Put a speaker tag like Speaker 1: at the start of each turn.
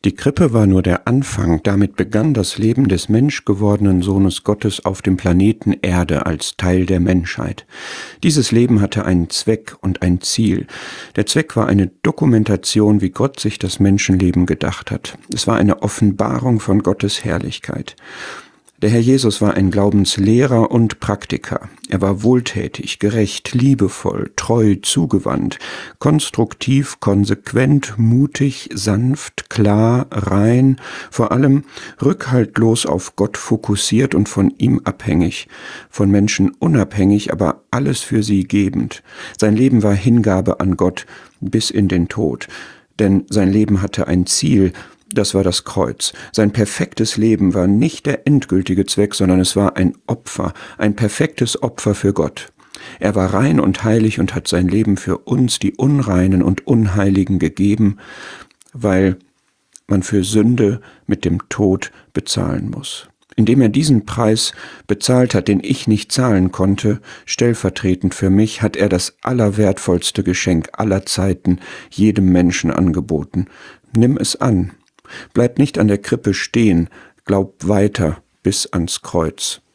Speaker 1: Die Krippe war nur der Anfang, damit begann das Leben des menschgewordenen Sohnes Gottes auf dem Planeten Erde als Teil der Menschheit. Dieses Leben hatte einen Zweck und ein Ziel. Der Zweck war eine Dokumentation, wie Gott sich das Menschenleben gedacht hat. Es war eine Offenbarung von Gottes Herrlichkeit. Der Herr Jesus war ein Glaubenslehrer und Praktiker. Er war wohltätig, gerecht, liebevoll, treu, zugewandt, konstruktiv, konsequent, mutig, sanft, klar, rein, vor allem rückhaltlos auf Gott fokussiert und von ihm abhängig, von Menschen unabhängig, aber alles für sie gebend. Sein Leben war Hingabe an Gott bis in den Tod, denn sein Leben hatte ein Ziel. Das war das Kreuz. Sein perfektes Leben war nicht der endgültige Zweck, sondern es war ein Opfer, ein perfektes Opfer für Gott. Er war rein und heilig und hat sein Leben für uns, die Unreinen und Unheiligen, gegeben, weil man für Sünde mit dem Tod bezahlen muss. Indem er diesen Preis bezahlt hat, den ich nicht zahlen konnte, stellvertretend für mich, hat er das allerwertvollste Geschenk aller Zeiten jedem Menschen angeboten. Nimm es an. Bleib nicht an der Krippe stehen, glaub weiter bis ans Kreuz.